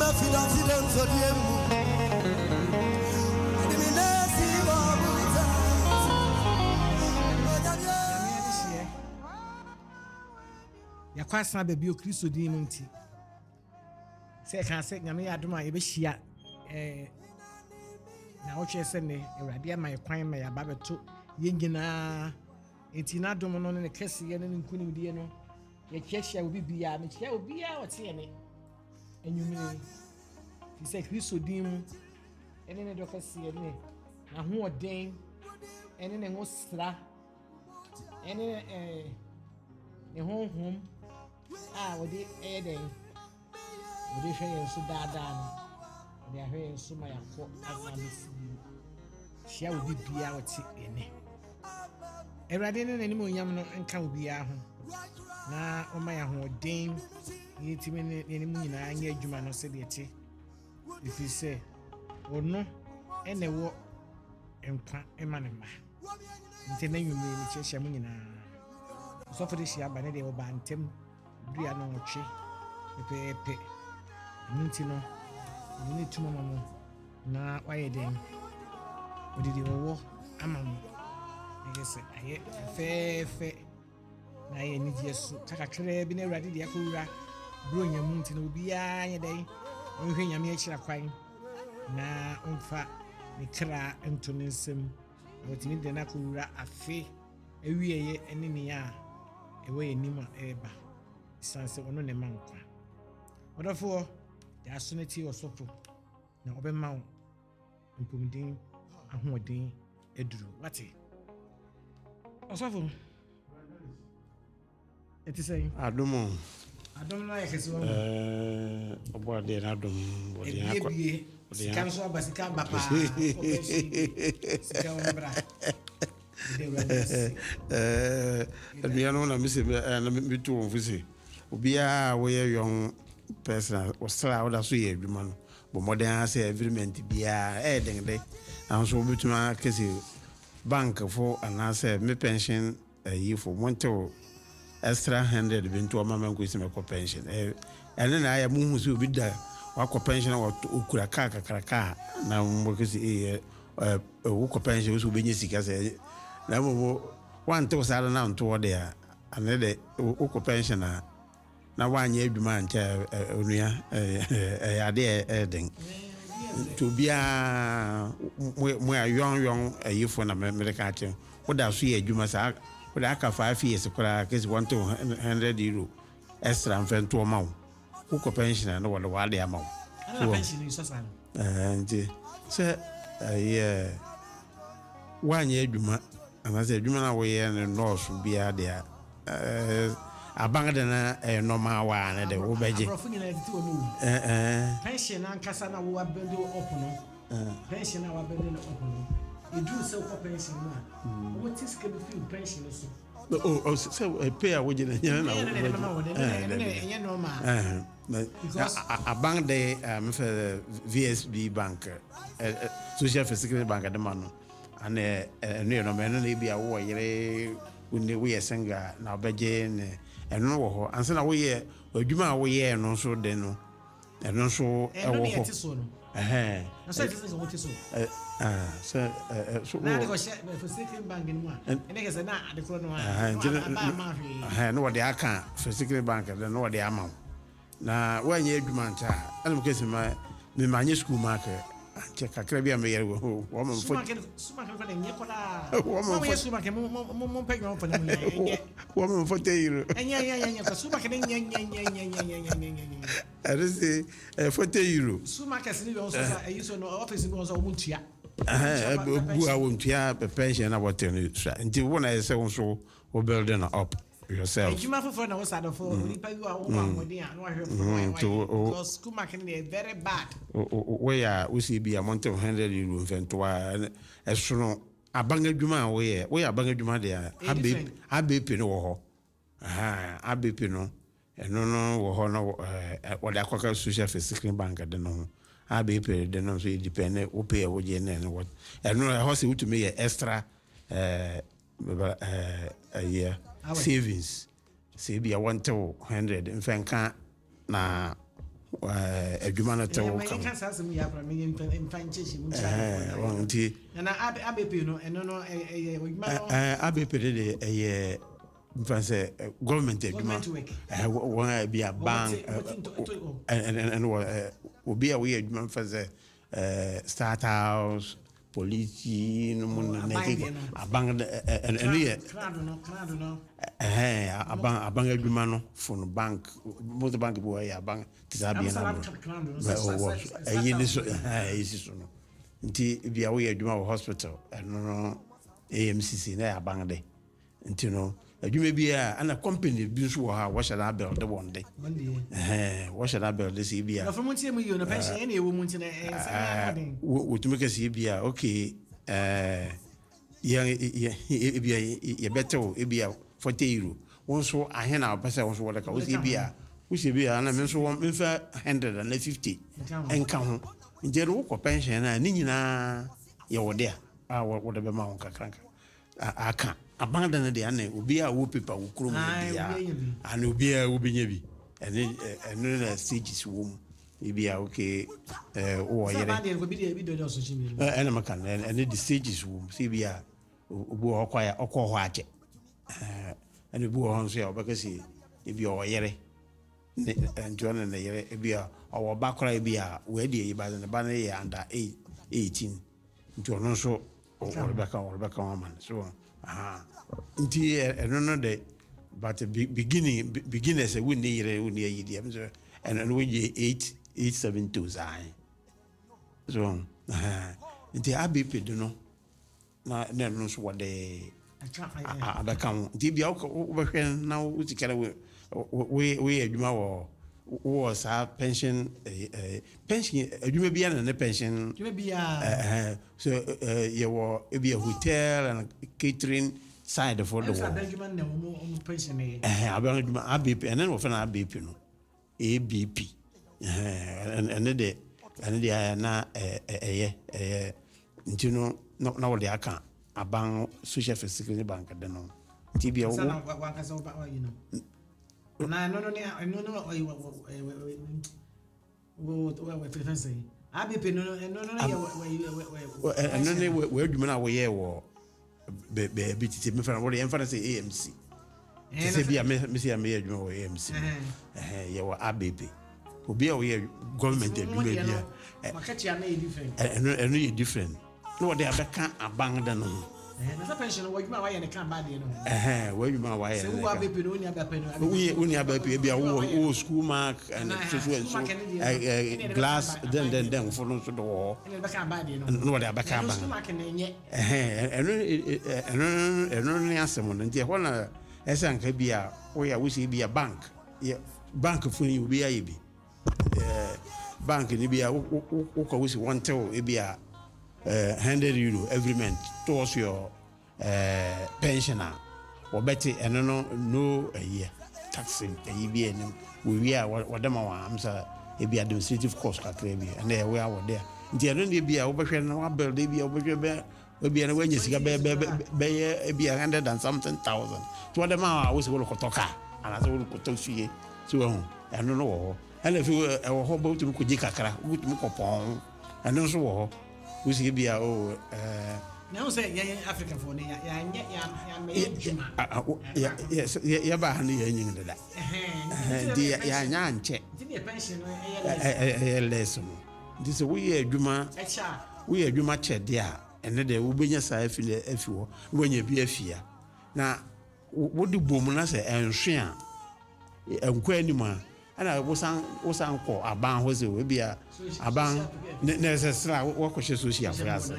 Yakwasa baby o Kristo din mu nti se kan se nyame adoma ye be hia na wo hwe se ne Awurade ama ye kwan ma ya ba beto ye nyina enti na dom no ne kese ye ne nkunim die no ye kyehia obi bia me kyehia obi a wote ye ne enyumire ti se Kristo din mu ene ne do kese ye ne na ho oden ene ne ngosra ene ne honhom wodi eden wodi hwe so daadaa no wodi ahwe so ma yakọ asamisi hia obi bia wote ene Awurade ne nanim onyam no nka obi a ho na oma ya ho den yitimi ne nanim nyina anya adwuma no se de te ifi se ono ene wo nkwa ema ne ma nte na nwumi ni kyehia mu nyina so for this year ba ne de wo ba ntem dua no nche pepepe nti no ni tuma mamo na waye den odidi wo amam ngese aye fefe na ye ni Yesu kakakere bi na Awurade de akowura bro nyam nti no obi a nye den onhwe nyame akira kwan na onfa ne kra ento ne nsem wotini de na akowura afi ewieye ene ne a ewe enima eba sanse ono ne mankwa odafo ya suneti osofo na obema wo mpomdin ahoodin eduru wate osofo eti say adomo na yakesi wo obo de na adom bodi akwa sika so abasika bapa sika wo bra aduano na mise na mitu onfusi obia wo ye yon personal ostra wo da so ye adwuma no bo modern say environment bia den de anso obituma kesi bank for anase me pension yi for monto extra 100 bintu mama nko isi me ko pension ene na ya mu husu obi da wa ko pension wa okura kakaka na mo kesi wo ko pension so benye sika say na mo wante usala na nto de a anede wo pension na wanye adwuma ncha onua ya de den to bia mo ayon ayifo na America che wo da so ye adwuma sa wo da aka 5 years kura kesi 100 euro extra mfento ma wo ko pension na wo de ama wo pension is so sana nti se wanye adwuma anase adwuma na wo ye no nurse bia de abanga na normal wa na de wo beje pension na nkasa na wo abende up no pension na wo abende up no edu se ko pension na wo tiske be feel pension so so pay a wojina nya na wo normal abanga de VSB bank social security bank de mano ane no me no bia wo yere unne wo yesenga na obeje ne eno wo ho anse na wo ye adwuma wo ye no so de no eno so wo ho na so it is what is so na de ko for secret bank ni mu ene ke se na de ko no no wo de aka for secret bank de no wo de ama na wo anya adwuma nta ene mo kese ma me manye school market cheka krabia me yero wo mo fo suma kan fa nye kola wo mo suma kan mo pe mo fa nye wo mo fo te yiro nya ko suma kan nya arese fo te yiro suma kan sini be so sa ayi so no office be so mo tua bu a wo tua pension na what no nti wo na say wo so wo building up yourself. You must for now side for you are one because Kuma can be very bad. Where we see be a month of 100 euro and as soon a banga juma we are banga juma there. Abe pino abe pino and no what I call social security bank at the no. Abe pay the no dependent who pay a wager and what and no horse to me extra a year savings say be a 100 in fanka na adwuma no te wo kan kan sa sem ya pra me mfa nche shi mu nti na ABP no eno no adwuma no ABP de mfa se government adwuma won bi a bank and obi a we adwuma mfa se start house police no mun na ke abang eno ye crowd no abang adwuma no phone bank most bank bo ya bank tisabi na ni so so no nti bia we adwuma wo hospital no AMCC na ya bang de nti no adwuma bia ana company bi so wo ha wo shada build de wonde wo shada build de si bia na from monti mu yo na pension ene ewo monti na wo tumeke si bia okay ya beto bia 40 euro won so ahena pesa won so wala ka wo si bia na me so won fa 150 enka ho njero wo ko pension na ni nyina ya wode a wo de be ma won kakranka aka abanda na de ane obi a wo paper wo krom bia ana obi a wo benya bi ene na stages wo mu bia okay wo yere ene maka ene the stages wo si bia obu okwaya okwo ho ache ene bu ho nso ya obakasi bia wo yere ne njona na yere bia owo bakora bia we de yi ba na ya under 18 njona nso Rebecca woman so nti no de but beginners we need yidi am so and we 872 zai so nti ABP do no na no so what the abaka nti bia wo behwe na wo tikere we adwuma wo sa pension adwuma bia na pension so you were be a hotel and catering side for the world Benjamin na pension ABP and then we find ABP no ABP and the na ntino na wo de aka aban social facility bank de no tibia wo sana wakasa wa you know na no ABP no we adwuma na wo ye wo be titi me fa wo de emfa say AMC se bia me se me adwuma wo AMC ye wo ABP obi a wo ye government adwuma bia makati na different eno ye different no wo de abeka abang da no na sa pension wo adwuma wa ye ne kan ba de no wo adwuma wa ye se wo ABP no ni ABP no we ABP bia wo school mark and so glass then for no so do ene beka ba de no no wo de abeka abang school mark na nye eno ni asemo nti ho na esanka bia wo ya wo si bia bank bank funi obi aye bi bank ni bia wo ko wo si want to bia 100 euro every month towards your pensioner or better and no a year taxing a year we are what them am say e be administrative cost ka claim and there we are there ntia no dey bia wo behwe na wa build dey bia wo behwe be na wanya sika be e bia 100 and something thousand to them a wo se wo ko toka ana se wo ko to fie so and no wo and if you wo bo tu ko jikakra wo tu ko pon and no so wo we see bia now say African for ya ba han ya nyin da di ya nya nche pension lesson this we adwuma che dia ene de wo benya sa afile afiwo wonya bi afia na wo de bom na se enhwe a enkwa anima ana wo san ko aban ho se we bia aban necessary wo ko she social for us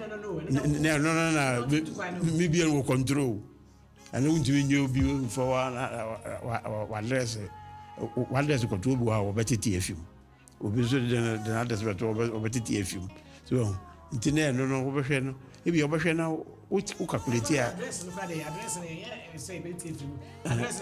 no me bia wo control ana unti nyo bi for wa address control bu ha wo betiti afim obi so de na address beto wo betiti afim so ntine no wo behwe no e bia wo behwe na wo calculate a address say betiti afim address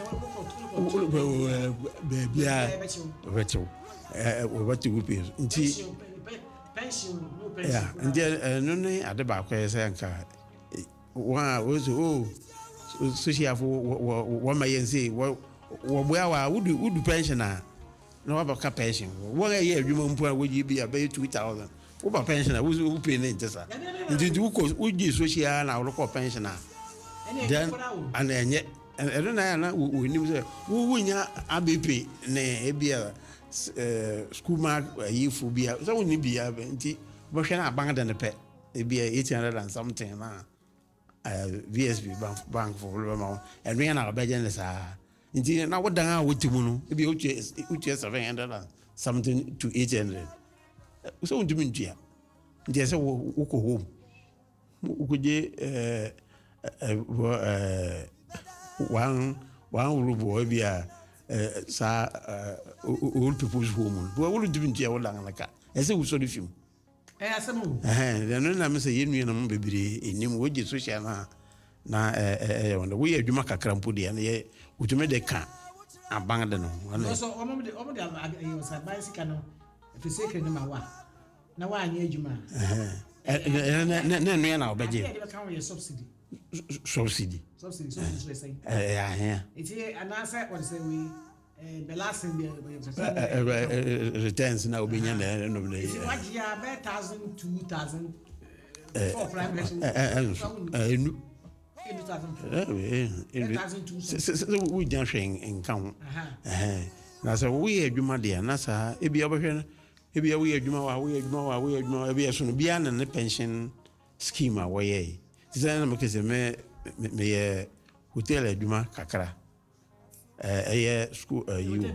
bia beto wupe nti pension yeah no ne ade ba kwa say nka wa wo social for wo ma yense wo boya wa udu pension a na wabaka pension wɔn a yɛ adwuma mpo a wɔgye bi a bɛyɛ 2000 woba pension a wo pay ne nte sa nti wogye social na wɔkɔ pension a then ana ɛnyɛ ɛno na wɔnim sɛ wonya ABP ne ebia school mark yifo bia sɛ wonni bia nti wɔhwɛ na bank de ne pɛ ebia 800 and something na VSB bank for ma ɛno yɛ na ɔbɛgye ne saa nti na wodan a wotimu no ebia wotua 700 and something to 800 so wontumi ntua nti sɛ wokɔ home wokɔgye one rubo ebia sa old people's home bo wo ntumi ntua wo dan naka ɛsɛ wo so de film asɛm then na me sɛ yɛnua na mo bebre enim wogye social na wona wo yɛ adwuma kakra mpo de na yɛ wotumi de ka aban de no so omo de ayo sa ba sika no fi secret ma wa na wa anya adwuma na nua na obegye de ka wo yɛ subsidy so say it's anasa what say we the last thing returns na obenya na no na what ya be 1000 2000 for prime enu we don't share in count na so we adwuma de na sa ebia obehwe ebia we adwuma wa ebia so no bia na ne pension scheme a wo ye sɛ na mekese me hotel adwuma kakra ɛyɛ school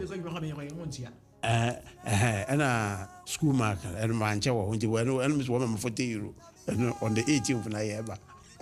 ana school mark and manche wo nti wo no mis wo me 40 euro on the 18th na yeba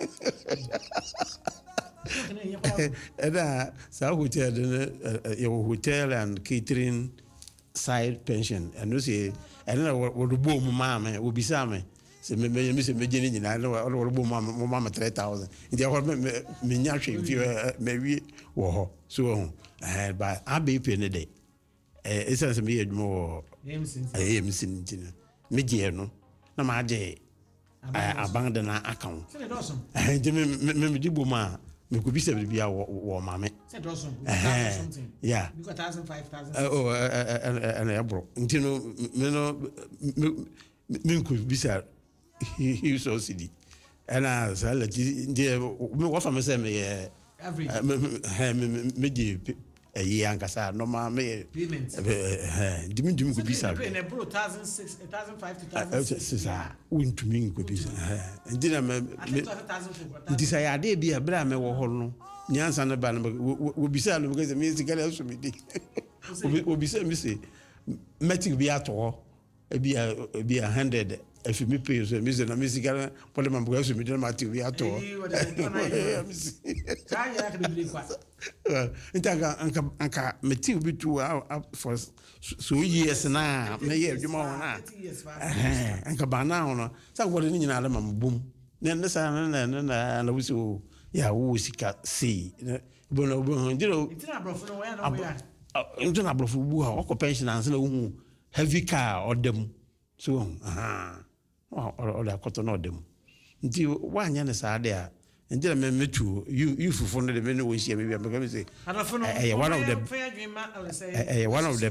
and sa hotel your hotel and catering side pension and no say and wo do bo mu ma me wo bisa me se me gene nyina no wo bo mu ma 3000 nti ho me nya hwe fi me wi wo ho so ba ABP ne de essence me adwuma wo emsin ntina me gye no na ma gye abang na account nti me di bo ma me ko bisa bia wo ma me yeah because 1000 5000 and abro nti no me ko bisa he so city and so let the me what for me say me every me di year ankasa no ma me payment dim ko bisa na bro 1006 1005 untumi ko bisa ndi na me ndi sa ya de bia bra me wo ho no nyansa na ba no wo bisa no because me sikale so me di wo bisa me say metic bi ato bia 100 if me pay so me say na me sikale pole ma buga so me di na metic bi ato anka metic bi tu for so years na me ye adwuma wona anka ba na hono sa wo de nyina ala mam bum ne sa na wusi o ya wo sika sei bo ndiro itina brofo no ya no ya ndina brofo bu ha okọ pension anse na hu heavy car odem so o da koto no odem nti wanya ne sa de a ndira me metu you fufo no de me no hia me bia me ka say one of the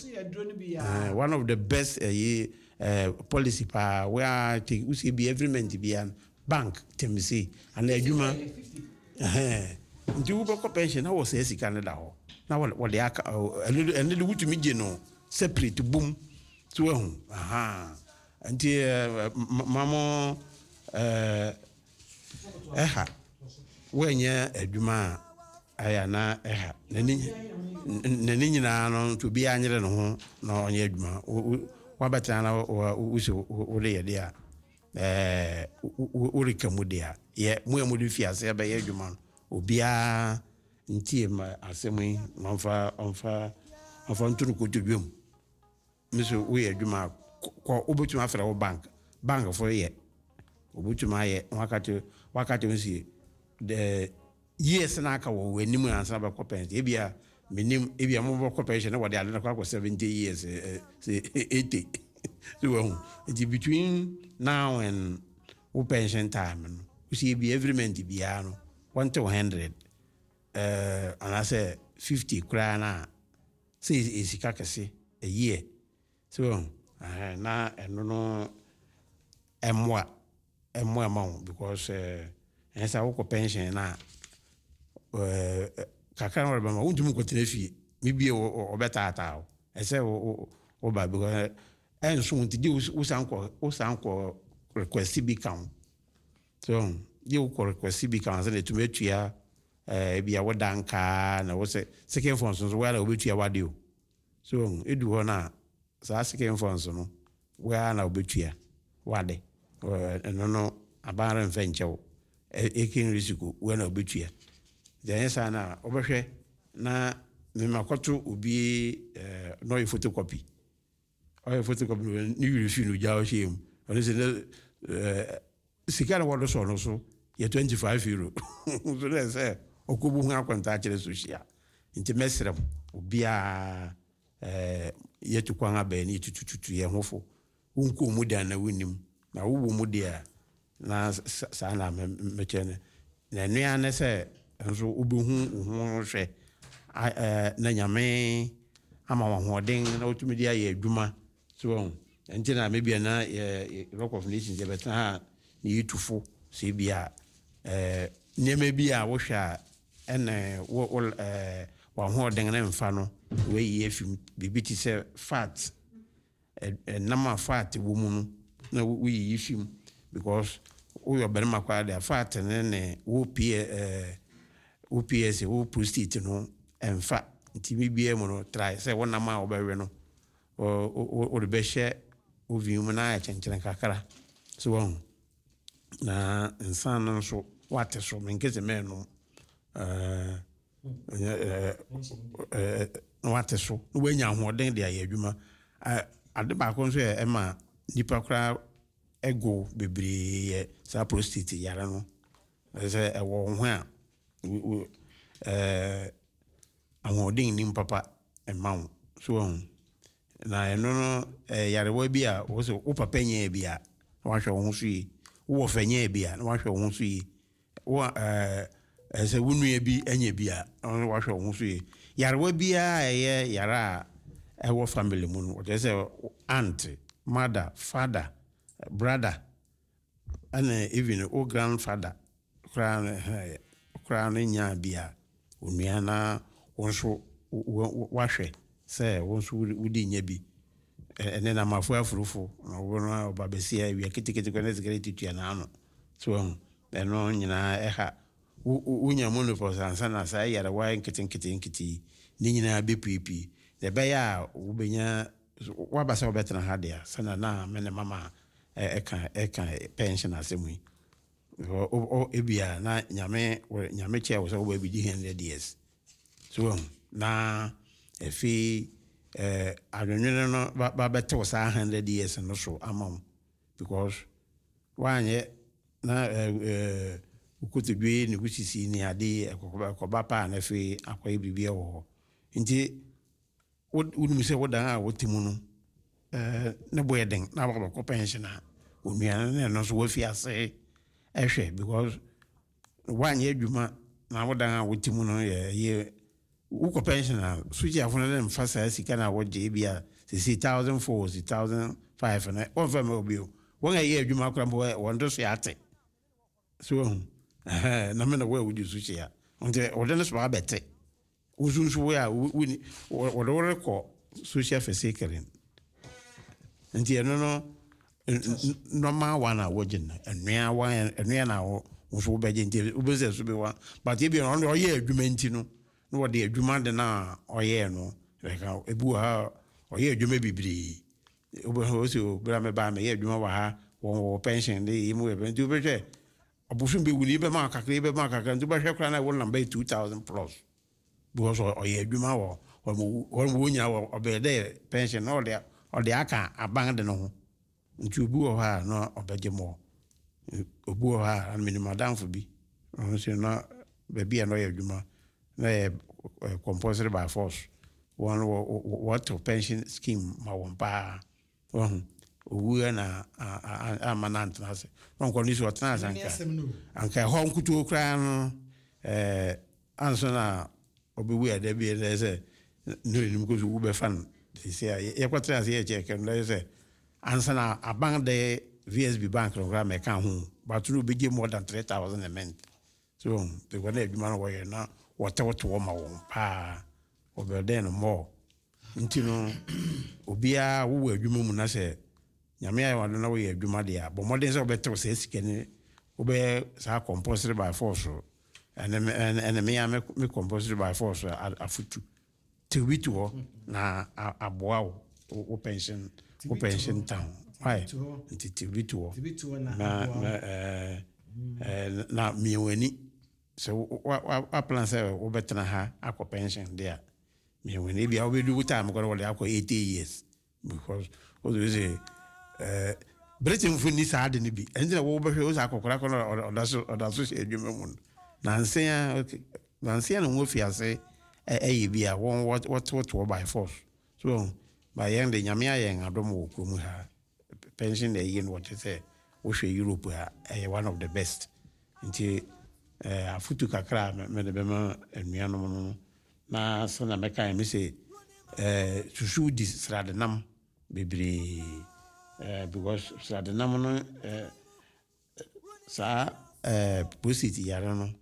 best policy pa where take we see be every month be bank temisi and adwuma nti wo bako pension na wo say sika ne da ho na wo de aka ene de wutumi gye no separate boom so ehun nti mamo wenye adwuma aya na nani nyina no to bia anyere no ho na onye adwuma wabata na wo le yede a urikamu dia ye mu de fiase ba ye adwuma obia ntie ma asemu onfa nturu ko dwom miso wo ye adwuma ko obotuma afra wo bank for ye obotuma ye wakati nsi the years na aka wo wanimu ansa ba ko pension ebia menim ebia mo ba ko pension na wo de ade na kwa 70 years 80 so between now and wo pension time no we see be every month bia no 1 to 100 and I say 50 kra na say isika kese a year. So na no emwa amount because esa woko pension na kakra no ba ma untum ko tenefi mi bie o beta ata ese o ba because enso unti usanko request bi kan so you ko request bi kan se to metua bia wodanka na wo se second phone so where obetua wade o so edu ho na sa second phone so no where na obetua wade no abara mfenchewo ekin risiko where na obetua then sa na obehwe na me makoto obi no photocopy oy photocopy ni refi no jawo shem oni se sikana wado so no so ye €25 so let's say okubu hu akwanta kire social nti mesrem obia yetu kwanga be ni tututu ye hofo unko mu da na wonim na wo mu dia na sa na mechene na nua ne se nso obehu hu hwe na nyame ama wa hoden na otumi dia ye adwuma so nti na maybe na Rock of Nations ye beta ha ni yitufo se bia nyeme bia wo hwa ene wa hoden na mfa no we ye fim bibiti se fat nama fat wo mu no na we yi fim because we obere makwa da fat ne wo OPS wo prostate no emfa nti bibia mu no try say wona ma obewe no o de be hye ovium na ya chenchere kakara so won na insan no so wate so menkeze me no wate so no wanya hoden de aye adwuma ade ba ko so e ma nipa kra ego bebre sa prostate yara no say e wo ho a ahoden ni papa e ma so na eno no yarewa bi a wo so wo papa nya bi a wa hwe wo so yi wo fanya bi a wa hwe wo so yi wo se wunu bi anya bi a wa hwe wo so yi yarewa bi a yara e wo family mu no wo say aunt mother father brother and even o grandfather crown nya bi a onua na wo so wa hwe say wonso wudi nya bi ene na mafu afurufo na wono obabesia wi kitikiti ko na security tua na ano so eno nyina eha unya monopause ansa na sai yara wa nkiti ni nyina be pipi de be ya ubenya wa basa obetena ha dia sana na mene mama eka pension asemu o ebia na nyame che wo so wo bi di 100 years so na efi adwenwene no ba beto sa 100 years no so amount because wanye na ukutudwe ni kusisi ni ade ekoba pa na efi akwa bibia wo nti wonu se wodan a wotimu no ne boyeden na ba ko pension a onua ne no so wafi ase ehwe because wanye adwuma na wodan a wotimu no ye uko pensioner suji afuna dem fasa sika na woje bia 60,000 4,005 na on fa me obio won aye adwuma akra mbo won do so ate so na me na we wudi suji ya onte odene so ba bete uzunsu we a wo rekọ social facility nti eno no normal one a wojin enua na wo so beje nti ubeze so be wa but e bi no oye adwuma nti no no de adwuma de na oye no reka ebu ha oye adwuma bibiri obo ho so bra me ba me ye adwuma wa ha wo pension de yimu e nti obehwe obusun be wuni be ma kakra nti behwe kra na wo number 2,000 plus because oye adwuma wo nya wo obede pension no de aka abang de no nti obu ho ha no obeje mo obu ho ha minimum down for bi no se na be bia no ye adwuma na compulsory by force one what pension scheme ma won pa owu na amanant na se won ko ni so tana anka ho nkutu okra no anso na obewu ya da bi na se no ni ko so wu be fan say ye kwatra say check and say answer na abang the VSB bank program e kan ho but you be give more than 3,000 a month so the one adwuma no wo na what ma wo pa over there no more nti no obia wo adwuma mu na say nyame ayi wadona wo ye adwuma de a bo modern say obeto say sikene obe sa compulsory by force and me compulsory by force afutu tiwitu na aboa wo pension town why tiwitu na miweni so wa plan say wo betena ha akọ pension there miweni bia wo bedu time ko wole akọ 80 years because what do you say Britain for ni sa de ni bi enje wo be hwe o sa akọkora ko odaso se adwuma mu nansia no wo fiase bia won what by force so by young the nyame ayen adom wo krom ha pension the yin what say wo hwe Europe ha one of the best nti afutu kakra me de be ma anuanom no na so na meka me say susu di sradenam bebre because sradenam no sa positi yaro no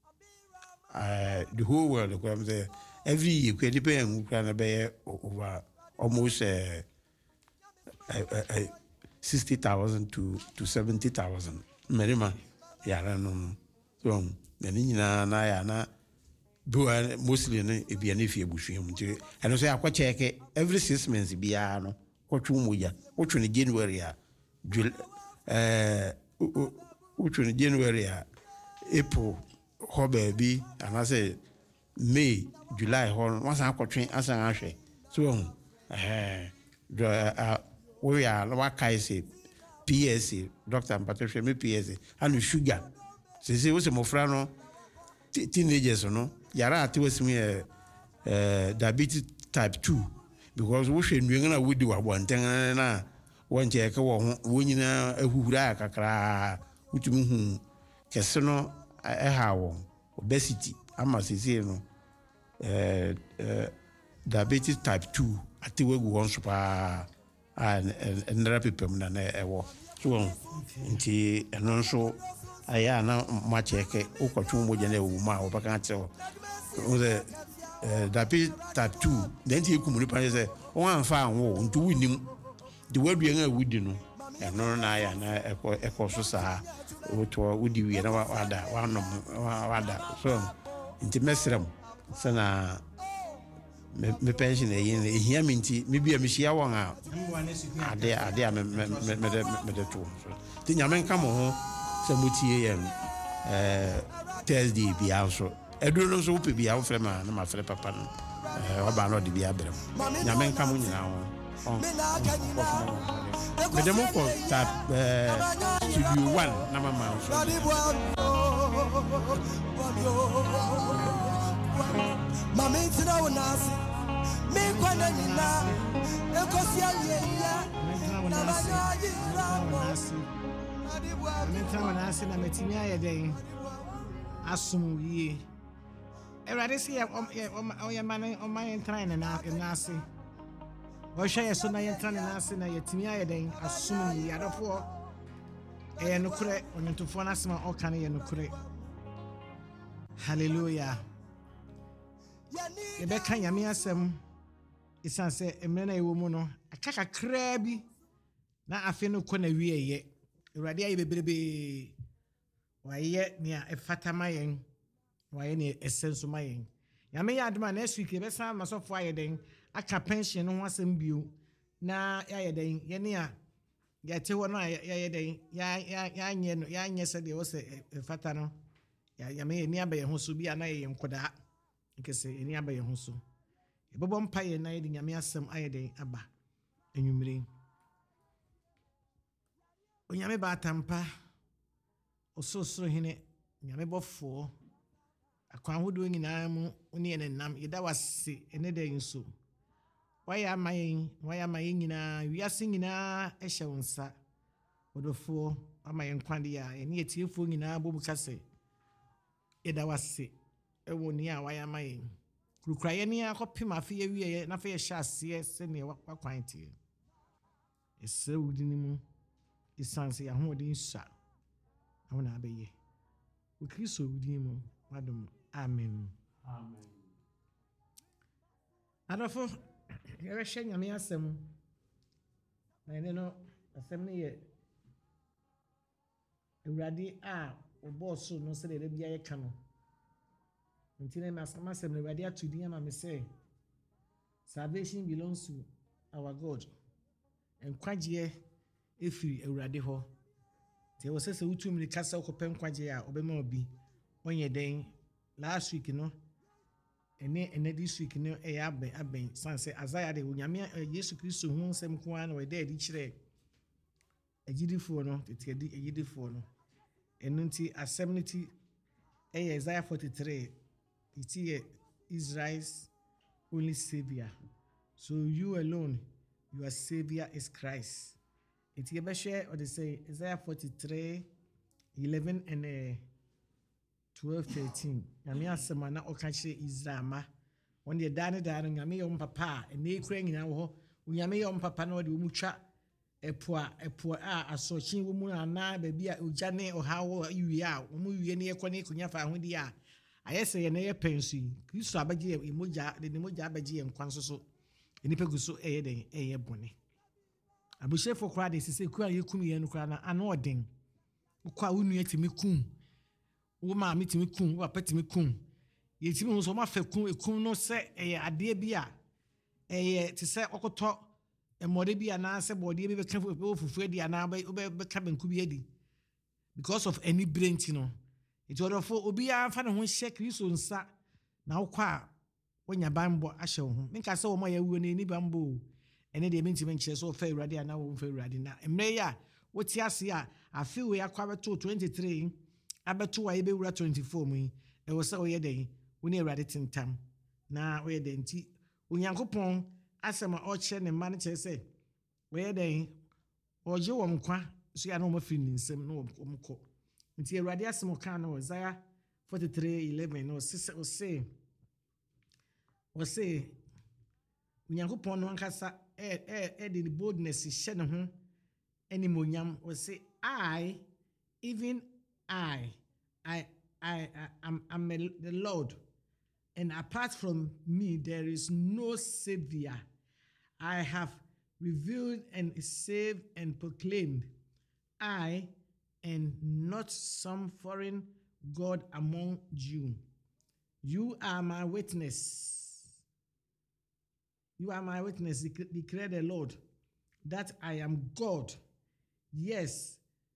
the whole world every year we depend on over almost 60,000 to 70,000 merima yara no so na ya na do mostly no e bia na fie buhwe mu nti eno so akwa check every 6 months bia no kwotwu moja wotwu ne January a wotwu ne January a April ho baby and I say May July ho once akotwe asan ahwe so we are what kai say PSA Dr. Patricia me PSA and sugar say we say mofra no teenagers no yara ati wasimi diabetes type 2 because we hwe nwen na wodi wabonten na won check wo ho wonyina ahuhura kakra utumi hu kese no hawo obesity ama sisi no diabetes type 2 ati wegu won so pa and rapipem na ewo so nti eno so aya na ma cheke ukotwu moja na ewu ma obaka acho the diabetes type 2 then ti ekumuni pa say o anfa anwo nti winim the wadu yan awudi no eno na aya na ekoso sa oto wudi wi na wada wanom wada so nti mesrem sana me pension yin ehia minti me bia me hia won a ade me de to ti nyame nka mo ho se mutie yen Thursday bia so edu no so pe bia wo frɛ ma na ma frɛ papa no oba no de bia brem nyame nka mo nyina ho me de mo ko tap studio 1 na mama so mami tina wonasi mi kwana nina ekosia yeya na manyaji rawo tina wonasi na metimi ayeden asum wie erade se ya mane o man train na nasi o hye so na ye train nasi na yetimi ayeden asum wie adofo nukure onyentofo na sema o kan ye nukure hallelujah Rebecca nyame asem isan se emre na ewo mu no akaka kra bi na afi no kɔ na wieye Awurade ayi bebrebe waye nia efata mayen waye ne essenso mayen nyame ya adoma na next week be san masofo ayeden aka pension no ho asem bio na ayeden ye ne a ya te wono ayeden ya nye se de wo se efata no ya me ni abaye ho so bi ana ye nkoda nkese eni abaye ho so ebobo mpaye na ye de nyame asem ayeden aba enwumire onyame ba tampa ososoro hene nyame bofo akwan hodo nyina mu oni enenam yeda wase ene de nso waya mayen nyina wiase nyina ehye wonsa odofo amayen kwande ya ene yetiefo nyina bobu kase yeda wase ewo ni a waya mayen Kurukraye ni akɔpem afe yɛ wie na fe yɛ hyɛ aseɛ sɛnea wakwan tie. Ɛsrɛ wo din mu ɛsiane sɛ yɛahoɔden sua na wo na abɛyɛ. Wo Kristo wo din mu wadom. Amen. Amen. Adɔfo, yɛbɛhwɛ Nyame asɛm. Na ɛne no asɛm no yɛ Awurade a ɔbɔɔ so no sɛdeɛ da bia yɛka no. Nti na asɛm no Awurade ato din ama me sɛ salvation belongs to our God. Nkwagyeɛ ɛfiri Awurade hɔ. Nti ɛwɔ sɛ wotu mmirika sɛ wokɔpɛ nkwagyeɛ a ɔbɛma obi ɔnyɛ dɛn. Last week no ɛne this week no ɛyɛ abɛn san sɛ Isaiah de Onyame Yesu Kristo ho nsɛm ko ara na wɔde adi kyerɛ agyidifoɔ no tete agyidifoɔ no. Ɛno nti asɛm no ti ɛyɛ Isaiah 43. It is Israel's only savior. So you alone, your savior is Christ. It is or they say Isaiah 43, 11 and 12, 13. Nyame asɛm na ɔka kyerɛ Israel ma. On the dane Nyame yɛ papa and ne kura nyina wo. Nyame yɛ papa na ɔde wo mutwa ɛpo a asɔkyin wo mu na baabi a ogya ne ɔhawo yiwie a wo mu wie ne yɛkɔ ne konya fa ahodi a ayɛ sɛ yɛ na yɛ pensu yi Kristo abɛgye yɛ mogya de ne mogya abɛgye yɛ nkwa nso so nipa gu so ɛyɛ den ɛyɛ bɔne abuhyefo kora de sise ku a yɛkum yɛ no kora na ano ɔden wokɔ a wo nua timi kum wo maame timi kum wo papa timi kum yɛtimi ho so ma fa kum no sɛ ɛyɛ adeɛ bi a ɛyɛ te sɛ ɔkɔtɔ mmɔde bi anaasɛ bɔdeɛ bi bɛka fufuo adi anaa bɛka banku bi adi because of any brain ti no iti ɔdɔfo obiara fa ne ho hyɛ Kristo nsa na wokɔ a wonya bambɔ ahyɛ wo ho menka sɛ wɔn a yɛwuo no ni bambɔ o ɛne deɛ mentimi nkyerɛ sɛ wɔfa Awurade anaa wɔmfa Awurade na mmerɛ yi a wote ase a afe wei akɔ abɛto 23 abɛto a yɛbɛwura 24 mu yi ɛwɔ sɛ woyɛ dɛn wo ne Awurade tentam na woyɛ dɛn nti Onyankopɔn asɛm a ɔkyerɛ ne mma no kyerɛ sɛ wɔyɛ dɛn ɔgye wɔn nkwa so yɛ na wɔmafiri ne nsɛm na wɔmkɔ nti Awurade asɛm ɔka no Isaiah 43:11 na ɔse Onyankopɔn no ankasa ɛde ne boldness hyɛ ne ho animonyam ɔse even I am the Lord, and apart from me there is no savior. I have revealed and saved and proclaimed, I and not some foreign god among you. You are my witness. You are my witness, declare the Lord, that I am God. Yes,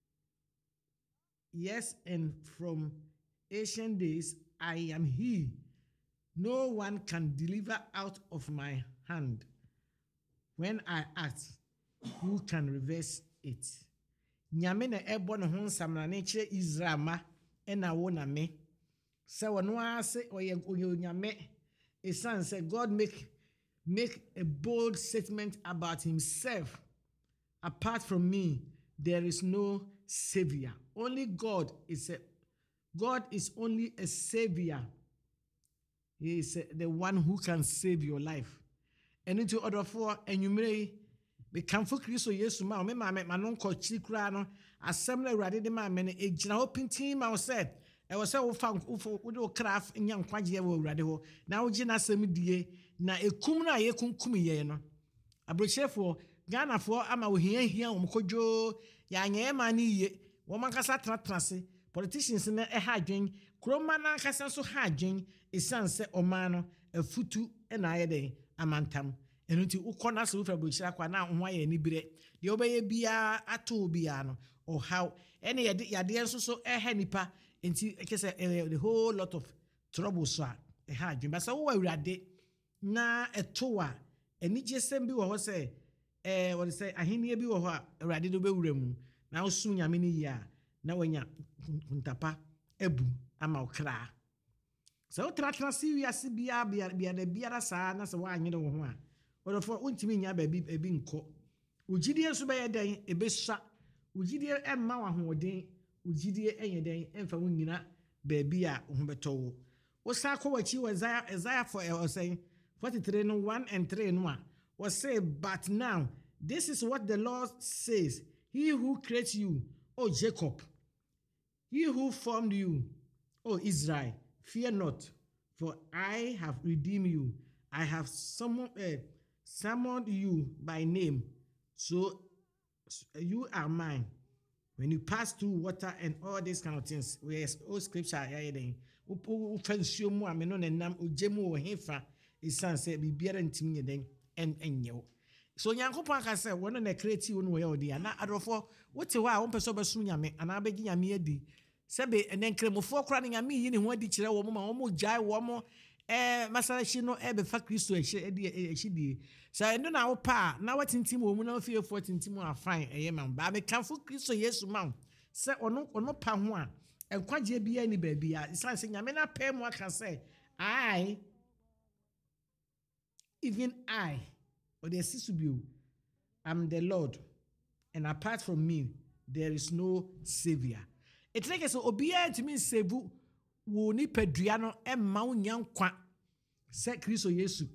and from ancient days I am He. No one can deliver out of my hand. When I act, who can reverse it? Nyame na ebo ne ho nsam na ne kire Israel ma na wo na me. Se wono ase oye nyame esan say God make a bold statement about himself. Apart from me, there is no savior. Only God is only a savior. He is the one who can save your life. And into order for enumerate be kamfo Kristo Yesu ma me no nko chiri kura no asɛm na Awurade de ma me no egyina ho pintin ma wo sɛ ɛwɔ sɛ wo de wo craft nya nkwagye wɔ Awurade hɔ na wo gye na asɛm die na ekum na ye kunkum yɛ no abrochefo Ghanafoɔ ama wo hia wo mkodwo ya anya ma ne yie wo mankasa tratrase politicians na ɛha adwen kroma na nkasa so ha adwen esan sɛ ɔman no afutu na ayɛ den amantam eno nti ukɔ na so fra brochira kwa na ho ayɛ ni bire de obɛyɛ bia ato bia no ɔhaw ɛne yade nso so ɛha nipa nti ɛkɛsɛ the whole lot of trouble so a ɛha adwen ba sɛ wo Awurade na ɛto a ɛni gyesɛm bi wɔ hɔ sɛ wɔde sɛ ahenia bi wɔ hɔ a Awurade do bɛwura mu na wo so nyame ne yia na wanya ntapa ebu ama okra sɛ wo tratra si wiase bia da biara saa na sɛ woanyere wo ho a wɔdɔfo wontimi nya baabi ebi nkɔ wogidie nso bɛyɛ den ebesua wogidie ɛmma wo ahoɔden wogidie ɛnyɛ den ɛmfa wo nyina baabi a wo ho bɛtɔ wo Osako wachi Isaiah for saying 43 no 1 and 3 no was say, but now this is what the Lord says: He who creates you, O Jacob, he who formed you, O Israel, fear not, for I have redeemed you. I have summoned you by name, so you are mine. When you pass through water and all these kind of things, whereas all scripture fancy mu ameno nenam ojemu wo hefa isan say bibiara ntimi yeden enyew. So Nyankopon aka say wono na create wo no ye odi ana adofo wote ho a wo pese obesu nyame ana abegi nyame adi sebe enen kremofo kra na nyame yi ne ho adi kire wo mo ma wo jai wo mo masala shi no ebe fa Kristo ehidi sa endo na wo pa na watintim wo mu na ofie fo tintim afan eye man ba me kanfo Kristo Yesu man se ono pa ho a enkwaje bia ni ba bia isan se nyame na pa mu aka say even I or the sisubio am the Lord, and apart from me there is no savior. It like so obia to me sevu wo ni padua no emma wonya nkwa se Kristo Yesu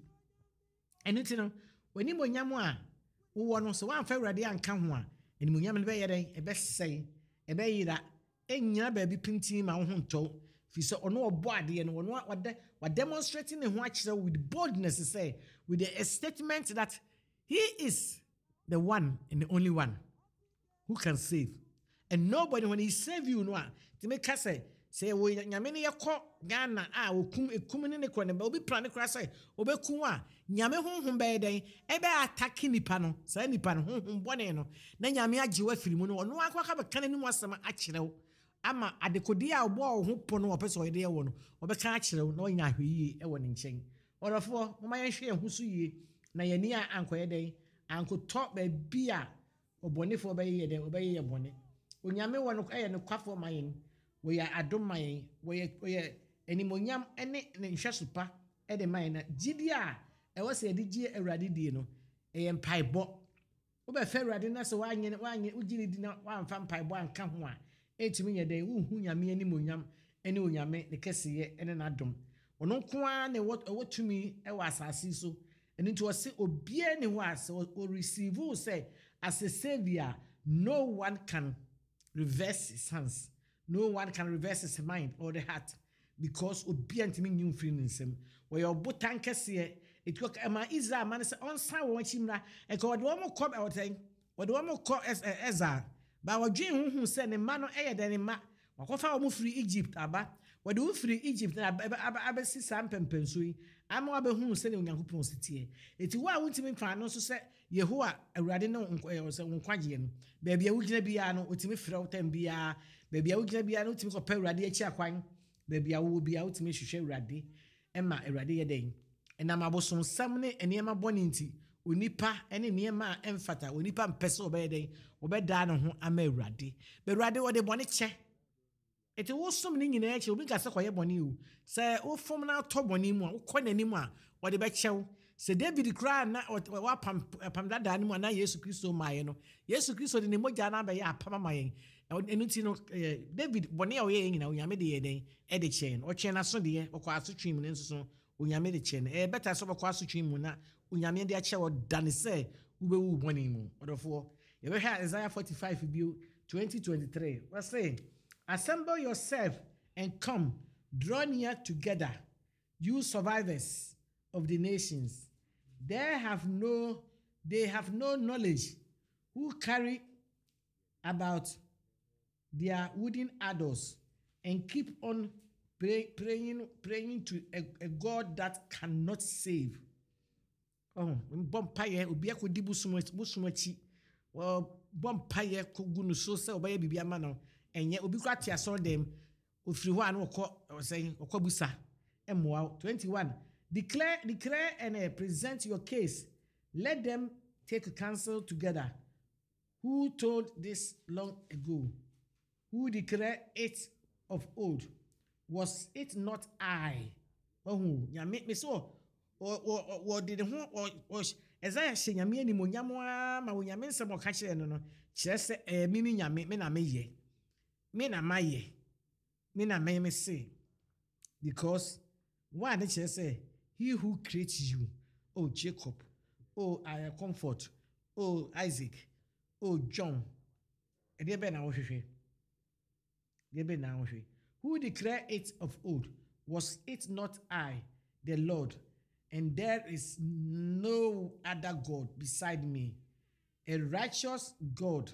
eniti no wani monyam a wo no so wan fa urade anka ho a eni monyam no be yeden e be sei e be yira enyina ba bi pintin ma wo ho nto fi se ono obo ade no ono wa demonstrating ne ho akire with boldness say with the statement that he is the one and the only one who can save, and nobody when he save you no to make us say wo nyame ne yakọ Ghana ekum ne kro ne ba obi plan kra say obekun a nyame honhom be den e be attack nipa no say nipa no honhom bone no na nyame agye wa firi mu no ono akwa be kan anim asem akyerew ama adekodi a obo ho po no opese oyede ye wo no obeka akyerew na onya ahweyi e wo ne nchen orofo mama ye hwe ehusu yie na yani a ankoye den ankoto ba bia obonefo be ye den obeye ye bone onyame wo no ye ne kwafo mayen we are adomayen we enimonyam ene ne nhwesopa e de mayen na gidi a e wo se de gi awurade die no e ye mpaibo wo be fa awurade na se wanye ugiri di na wa mfa mpaibo anka ho a etimi ye den hu nyame enimonyam ene onyame ne keseye ene na dom ono nko a ne wotumi e wa asase so ene nti wo se obie ne ho ase o receive say as a savior. No one can reverse his hands. No one can reverse his mind or the heart, because obedient mean new feelings him. Where your botan kese it cook ama Israel man say on san won chimra e ko de wo ko e wotan wo de wo ko Ezra ba wo dwen hu say ne ma no e ye de ne ma wakofa wo free Egypt aba wo de wo free Egypt na aba si sam pempenso yi ama wa be hu say ne Onyankopon sitie eti wo a wontimi fa no so say Yehowa awurade ne say wonkwaje no ba bia wo gina bia no otimi frɛ wotan bia ba bia wo gina bia no otimi ko pa awurade achi akwan ba bia wo bia otimi hwehwɛ awurade emma awurade ye den enam abosom sam ne eniema bɔne nti onipa ene niema emfata onipa mpese obeye den obeda no ho ama awurade be awurade wo de bɔne kyɛ eti wo som ne nyina kyɛ obi gase koye bɔne o sɛ wo fom na to bɔne mu a wo kɔ nanim a wo de be kyɛw sɛ David kra na wa pam dada ne mu na Yesu Kristo maaye no Yesu Kristo de ne mogya na be ya apam maaye enu ti no David bɔne a wo ye nyina onyame de ye den e de kyɛ no o kyɛ na so de ye o kɔ asotwe mu ne nso onyame de kyɛ no better so bɛkɔ asotwe mu na onyame de akyɛ wo dane sɛ ubewu bɔne mu odofo ye be hear Isaiah 45 bio 2023 we say assemble yourself and come draw near together, you survivors of the nations. They have no knowledge who carry about their wooden idols and keep on praying to a God that cannot save. Oh, bompaye obi akodi busumachi. Well, bompaye kugunu so se obaye bibia ma no enye obi kwa tia so dem ofiri ho an okobusa emwa 21. Declare and present your case. Let them take counsel together. Who told this long ago? Who declared it of old? Was it not I? Oh, nyame me so or did who or Isaiah say nyame ni monyam ma wo nyame nsem oka kire no no kire se mimi nyame me na meye me na maye me na me say, because One that say, he who creates you, oh Jacob, oh I comfort, oh Isaac, oh John. Who declared it of old? Was it not I, the Lord? And there is no other God beside me, a righteous God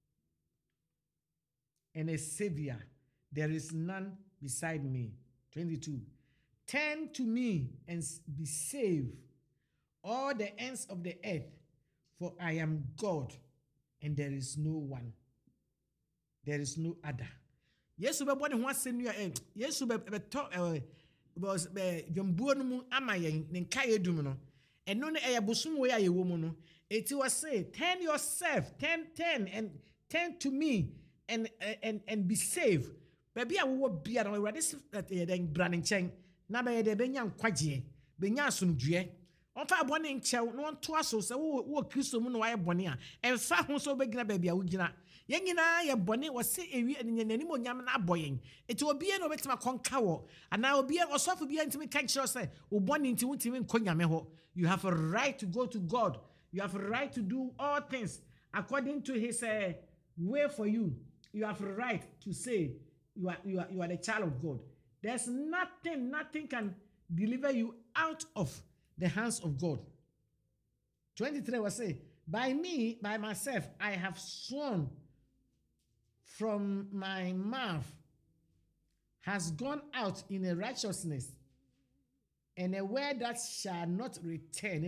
and a Savior. There is none beside me. 22. Turn to me and be saved, all the ends of the earth, for I am God, and there is no one. There is no other. Yesu be bone ho asem nua Yesu be to because dwambuo no mu ama yen ne nka yedum no eno ne bosom we ayewo mu no eti was say turn yourself turn and turn to me and be saved. Baby a wo bia no awurade den bra ne nchen na be de benya nkwagye benya asomdue onfa abone nchew no onto aso se wo Kristo mu no waye bone a emfa ho so begina baby a wo gina yengina ye bone wo se ewi nani mo nyam na aboyen eti obie no betima konka wo ana obie osofo bia ntimi kan kire se wo bone nti wutimi nkonyame ho. You have a right to go to God. You have a right to do all things according to his way for you. You have a right to say you are the child of God. There's nothing can deliver you out of the hands of God. 23 will say, by myself, I have sworn, from my mouth has gone out in a righteousness, and a word that shall not return.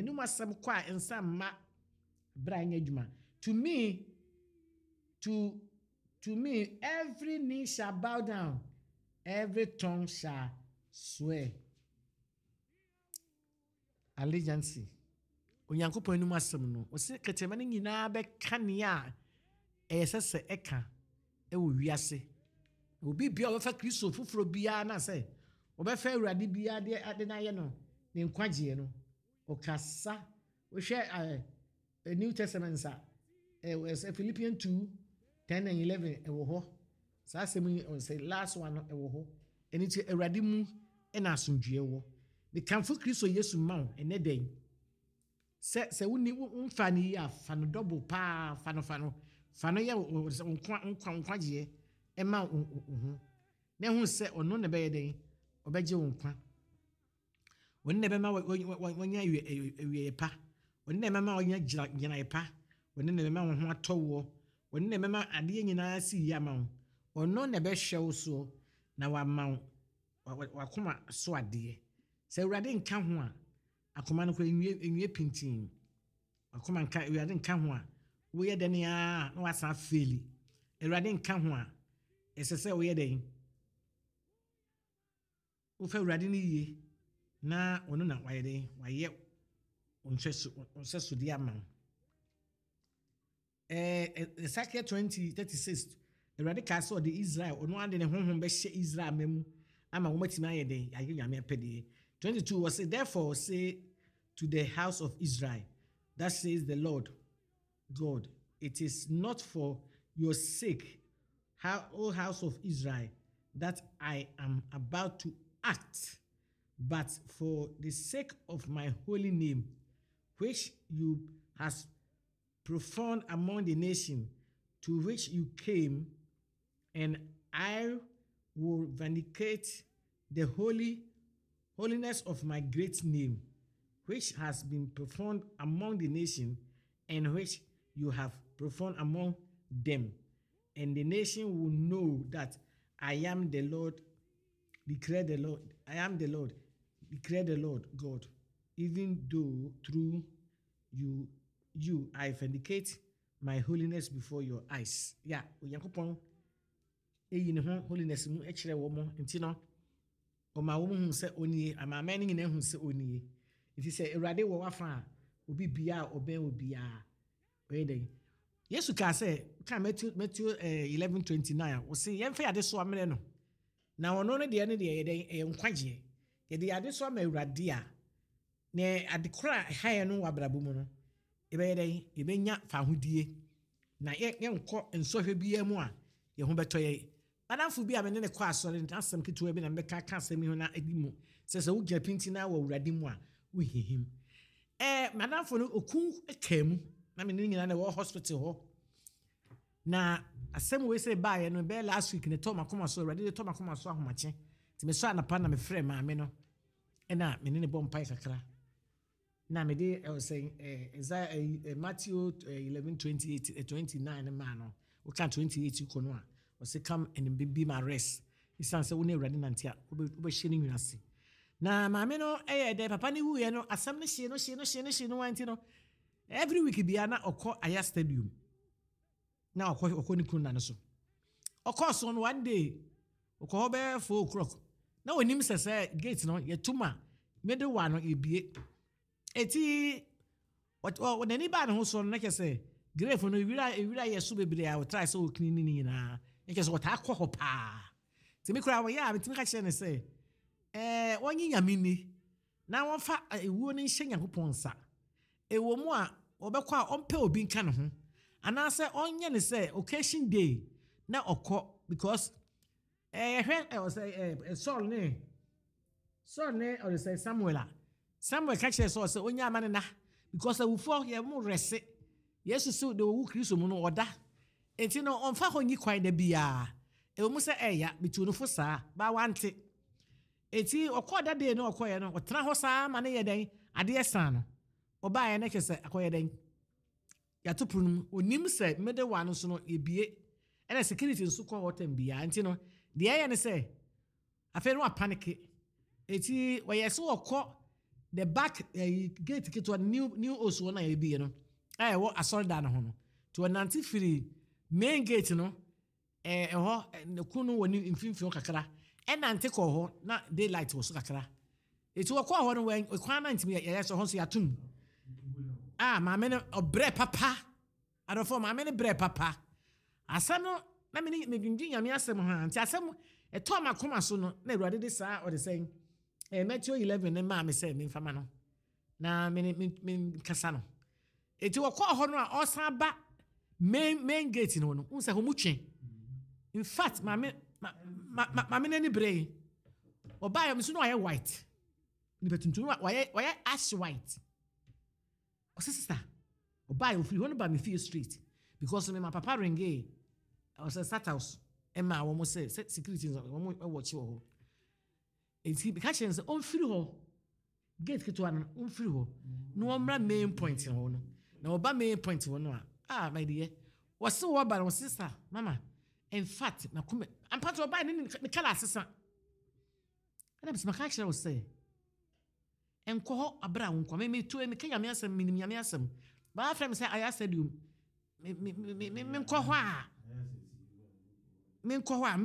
To me, every knee shall bow down, every tongue shall swear. Allegiance. Onyankopon enu asem no, o se ketema ne nyina be kanea esese eka e wo wiase. Obi bia o fa Kristo fufuro bia na se, obefa awurade bia de ade na ye no, ne nkwagye no. Okasa, o hwe New Testament sa Philippians 2:10 and 11 e wo ho. Sa asem on say last one e wo ho. Eni ti awurade mu e na asomdue wo. The Kamfu Kristo Yesu ma ene den. Se woni umfa ni ya fano double pa fano ya nkwaje e ma na hu se ono ne be den obeje nkwa. Woni ne be ma wonya ewie pa. Woni ne be ma wonya gina pa. Woni ne be ma wo ho atowo. Woni ne be ma ade nyina si ya ma. Ono ne be hwew so na wa ma wakoma so ade. Se urade nka ho a akoma no kwa enwie pintin akoma nka urade nka ho a wo ye den ya na wasa feli urade nka ho a esese wo ye den wo fa urade ni ye na ono na waye den waye onsesu dia man Ezekiel 20:36 urade ka so the Israel ono ande ne honhom be hye Israel memu ama wo matimi aye den aye nyame apede. 22 was say, therefore say to the house of Israel, that says the Lord God, it is not for your sake, O house of Israel, that I am about to act, but for the sake of my holy name, which you has profaned among the nation to which you came, and I will vindicate the holiness of my great name, which has been performed among the nation, and which you have performed among them. And the nation will know that I am the Lord, declare the Lord. I am the Lord, declare the Lord God, even though through you I vindicate my holiness before your eyes. Yeah, Onyankopon eyi ne ho holiness mu ekire wo mo nti no oma wo mu se onie ama mani nyina hu se onie iti se Awurade wo wafa obi bia oben obi a oyeden Yesu ka se ka Matthew 11:29 wo se yemfa yade so amere no na ono no de ne de yeden nkwagye yede yade so ama Awurade a ne adekora haye no wabrabo mu no ebeyeden ebenya fa hodie na ye nkọ nsohwe bia mu a ye ho beto ye Madamfo bi a me ne kwa asɔre asɛm ketewa bi na mbɛka ka asɛm yi ho na edi mu sɛ wo gya pinti na wɔ wurade mu a wo hihim madamfo no oku ka mu na me ne nyina na wɔ hospital hɔ na asɛm we sɛ baa no bɛ last week ne tɔma koma so wurade tɔma koma so ahomakye ti me so anapa na me frɛ maame no ɛna me ne bɔ mpai kakra na me de Matthew 11:28-29 ma no we can 28 ko no a we say come and be my rest isan say we na awurade nante a we hye ne nwase na maame no de papa ne wuye no asam ne hye no wanti no every week bia na okọ Aya Stadium na okọ ne kunu na so okọ so no one day okọ be 4 o'clock na onim sese gate no yetuma middle one no ebie eti what nani ba ne ho so no kese grave no ewira yesu bebre a we try so okini ni na kese what akọ pa ti me kura wo ya me ti me ka kire ne say wonyi nyame ni na won fa ewuo ni hye Nyankopɔn nsa ewo mu a obekɔ a ɔmpɛ obi nka ne ho ana sɛ onye ne sɛ occasion day na ɔkɔ because Saul ne or say Samuel ka kire Saul sɛ onya amane na because awufo ye mu rese Yesu so de wu Kristo mu no oda enti no onfa ho nyi kwan da bia ewo mu sɛ ɛya bitunufo saa ba wante eti okoda de no okoye no otra ho saa ma ne yeden ade esan no oba ye ne kese akoye den ya tupunu onim se mede wan so no ebie ene security nso ko hotem bia nti no de ye ne se afa no panic eti we ye so okọ the back gate to new osu na ebie no wo asorda no ho no to nanti free main gate no ho ne kunu woni mfimfio kakra enante ko ho na daylight wo so kakra eti wo ko ho no we kwan na ntimi ye so ho so yatum maame ne obre papa adofo maame ne bre papa asem no na me dwindwin nyame asem ha nti asem eto makoma so no na awurade de saa o de sen Matthew 11 ne maame se me mfama no na me kasa no eti wo ko ho no a osan ba main gate no no unse ho mutwe in fact maame nani brei oba ya msu no aye white ni betuntum why ash white o sister oba ya ofiri hono ba me feel straight because me my papa ringe I was a sat house emma wo mo say security wo mo watch wo enti be catch say on free ho gate keto an on free ho no omra main point ho no na oba main point ho no my dear was so oba no sister mama in fact na come I'm part of buying the color assistant and I'm smart actually was say enko ho abra wonko me to me kanya me asem minim nyame asem ba afrem say Aya Stadium me enko ho a me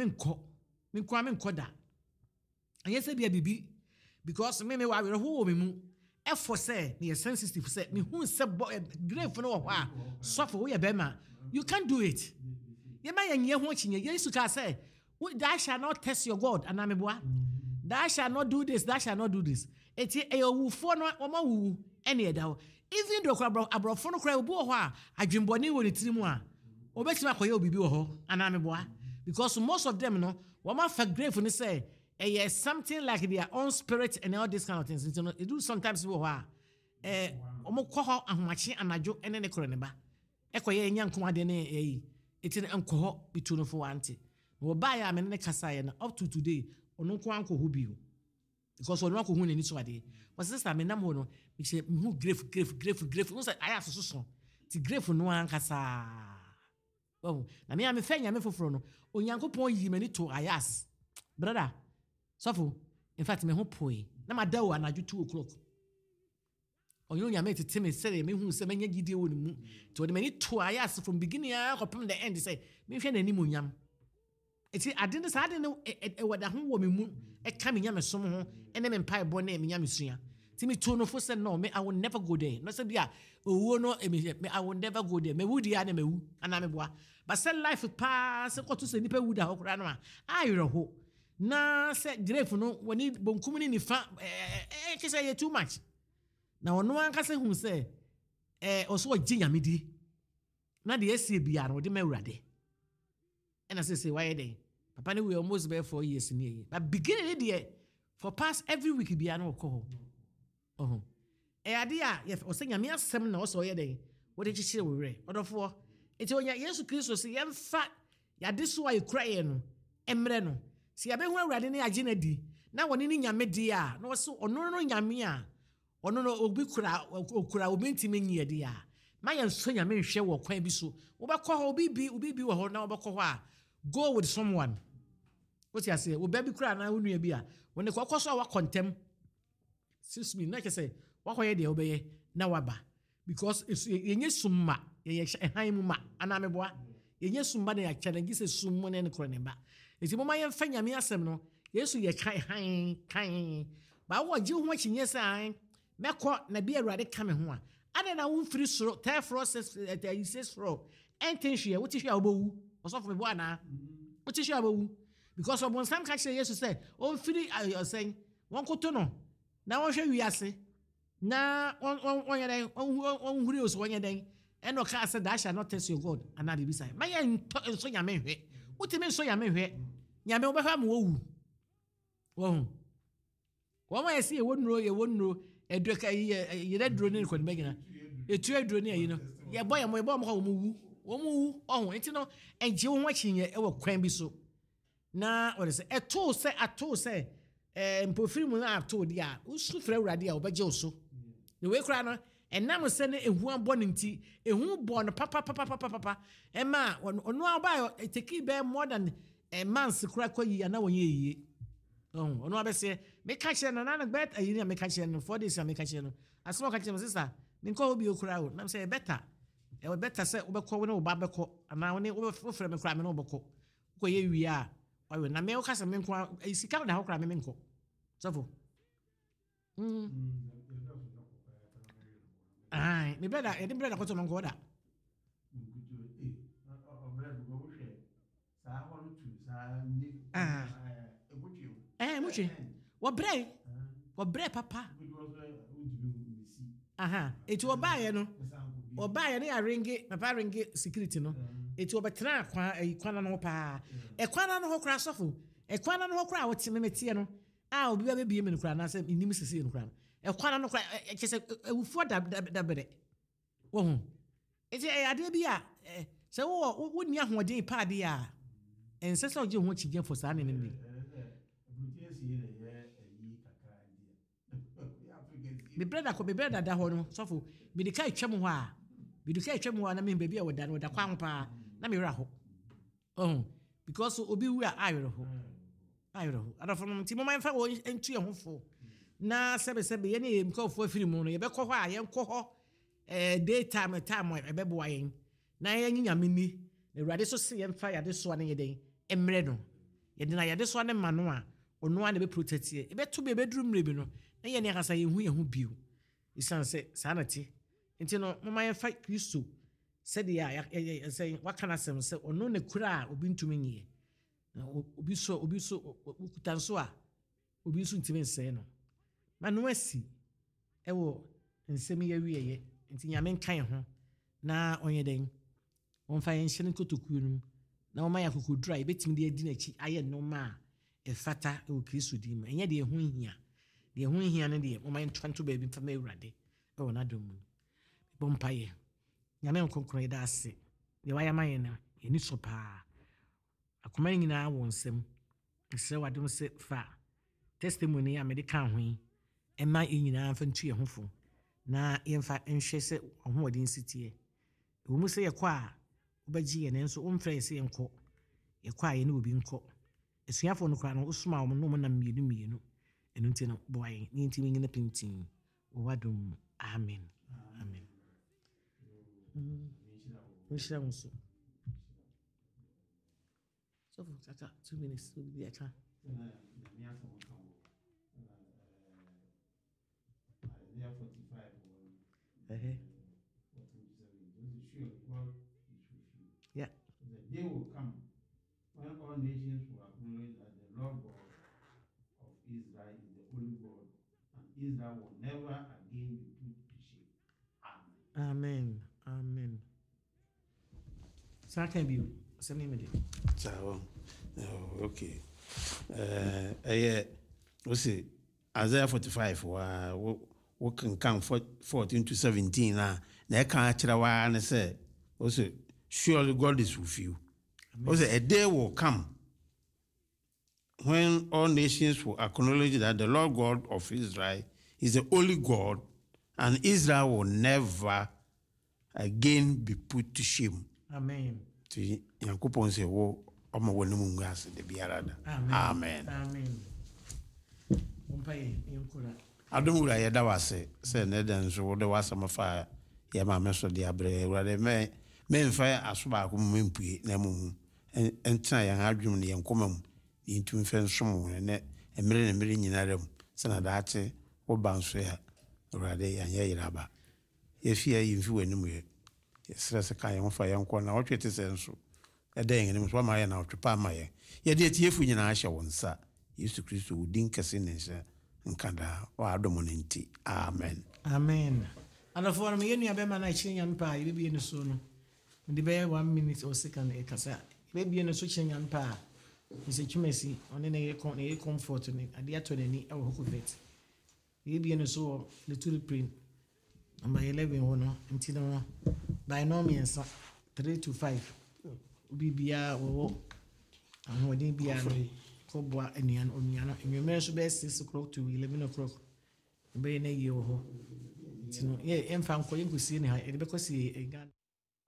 enko da anya say bia bibi because me wa we ho me mu efo say me sensitive say me hu say grave no ho a suffer we be ma you can't do it. Ye ma yenye ho chinye Yesu ka say thou shall not test your God anameboa thou shall not do this thou shall not do this eti eyowufo no oma wu ene eda ho even though abrofo no kra obu ho a adwemboni wo ne tirimu a obetima koye obibi wo ho anameboa because most of them no woma fa grave no say something like their own spirit and all these kind of things you know it do sometimes wo ho a omokọ ho ahomache anajo ene ne kro ne ba ekoye nyanko ade ne eti enko bitunu fo wante wo ba ya me ne kasa ye na up to today onu ko anko ho bio because onu anko hu ne ni so ade was sister me nam ho no me che me hu grave no say aya so ti grave no ankasa oh na me am fanya me foforo no onyankopon yi me ni to ayas brother sofo in fact me hu poi na madawo anaju 2 o'clock Onya me tete me say me hu say menya gidie woni mu to de many to ayas from beginning up the end say me hwe na ni monyam eti ade ne sa ade ne wada ho wo me mu e ka me nyame som ho ene me mpai bo na me nyame sua ti me to no fo say no me I will never go there no say bia owo no me I will never go there me wudi ya na me wu ana me boa but say life pass ko to say nipa wuda ho kura no a ayro ho na say grave no woni bonkum ni fa kisa ye too much na ono anka se hu se oso ginyame di na de esie bia no de mawurade ena se why dey papa ne we almost be 4 years in here but beginning there for past every week be an ko ho ade a ye o se nyame asem na o so ye den wo de chichire wo we odofo enti onya Yesu Kristo se ye mfa yade so ayi kura ye no emre no se ya be hu awurade ne agye na di na woni ni nyame di a na wo so ono no nyame a ono no obi kura obi ntimi nyi ade a ma ye so nyame hwe wo kwan bi so wo be kɔ ho obi bi wo ho na wo be kɔ ho a go with someone what you say wo be bi kura na wo nua bi a wo ne kɔ so a wa contem sis me na ke say wa kɔ ye de wo be ye na waba because yenye summa ye han mu ma ana meboa yenye summa na ya challenge se summo ne ne kro ne ba enti mo ma ye mfa nyame asem no Yesu ye kan ba wo gye ho chinye san mekɔ na bi awurade ka me ho a ade na wo mfiri soro tell process says for entenhwe wo ti hwe a obowu osofo me bo ana wo ti hwe a obowu because obon sam ka kire Yesu say o mfiri ayosen won koto no na won hwe wiase na on yeden on huri oso on yeden eno ka say that shall not test your God and be beside ma ye so nyame hwe wo ti me so nyame hwe nyame wo be fa mo wu wo ma yesi ye wonro eduka ye duro ne kwani bagina etu aduro ne ayi no ye boy mo mo wu ohun enti no enje wo ho chinye e wo kwan bi so na o se ato se mpofiri mu na ato dia usu fra awurade a obegye oso ne we kra no enam se ne ehu abɔ ne nti ehu bɔ no papa ema ono aba take be more than a month kra kwayi na wonye yiye ono abese me ka kire no na bet ayi ne me ka kire no 4 days me ka kire no asema ka kire me sister me nko obi okura o na say better say obekɔ we ne oba bekɔ ana we ne ofre me kra me no obekɔ ko ye wi a owe na me o ka se me nko sika na ho kra me nko sofo ai me brother e brother ko to no nko da muchi wo bre papa aha eti wo baaye no ne arrange papa arrange security no eti wo betra kwana no pa kwana no ho kra sofo kwana no ho kra wo timemete no a obi ba bebie me no kra na se nim sese no kra kwana no kra kese ewufo da bere wo hu eti ade bi a se wo ni ahoden pa ade a ense se oje ho chige for sa ne ne bi me brother da ho no sofo me de kai twem ho a na me baby a woda no da kwa pa na me wra ho because obi wu a ayro ho ada from ti mo man fa wo entu ye ho fo na sebe ye ne mka ofo afiri mu no ye be kɔ hɔ a ye nkɔ hɔ daytime time e be bo ayen na ye nyame ni na awurade so se ye mfa yade so ne ye den emre no ye de na yade so ne ma no a ono a ne be protect ye be to be drum mre bi no na ye ne akasa ye hu bio isan se sanati enti no mama ye fa Kristo se de ya say wakana sem se ono ne kura obi ntumi nyi obi so kutanso a obi so ntimi nse no manu asi ewo nsem ye wieye enti nyame nkan ho na onye den wonfa ye nhye nkotoku no na woma ya kokodura e betimi de adi na chi aye no ma e fata e o Kristo di ma enye de ehun hia ne de woma ntwanto ba bi fa ma awurade e wona dom bompaye nyame nkonkron da ase ye waya ma ye na ye ni so pa akoma nyina wo nsem nse wadom se fa testimony a medical ho ema nyina fa ntu ye hofo na yemfa nhwe se ohodin sitie wo mu se ye kwa a obagi ye ne nso omfra se ye nko ye kwa ye ne obi nko esuafo no kra no osuma wo no mo na mienu enu nti no boy ni nti nyina pintin wo wadom amen Nshira muso. So for 2 minutes to be a time. Yeah. The day will come when all nations will acknowledge that the Lord God of Israel is the only God, and Israel will never again be put to shame. Amen. So I can be sending me. Ciao. Oh, okay. What's it? Isaiah 45, what can come 14 to 17 now. They can't tell why and say, what's it? Surely God is with you. What's it? A day will come when all nations will acknowledge that the Lord God of Israel is the only God, and Israel will never again be put to shame. Amen. To Yankupon say, "Wo, Oma Wonimungas, the Biarada." Amen. Amen. Umpaye, Yankura. I don't know that was say Nedans or there was some fire. Yama Meso de Abre, where they may fire as back Mimpi, Nemu, and try and argue the Yankumum into infernal and a million in Adam, Senadate, or Bounce, or a day and Yayaba. If you anyway, yes, that's a kind of fire and corner, or it is so. A day and it was 1 mile now to Palmaya. Yet, if we in Asha one, sir, used to Christo, Dinkasin, sir. Nkanda wa adomonenti. Amen. Amen. And of one me any abema na chenyan pa you be in so no. The be 1 minute or second e kasa. Baby in so chenyan pa. Is a chumesi on any comfort ni ade ato nani e wo hokovet. You be in so little print. Number 11 no nti no by no means 3 to 5. Obi bia wo ahode bia no. Koboa enian oniano enwemere so be 6 o'clock to 11 o'clock be na ye ho tino ye emfa nkoye nkosie ne ha e be kosie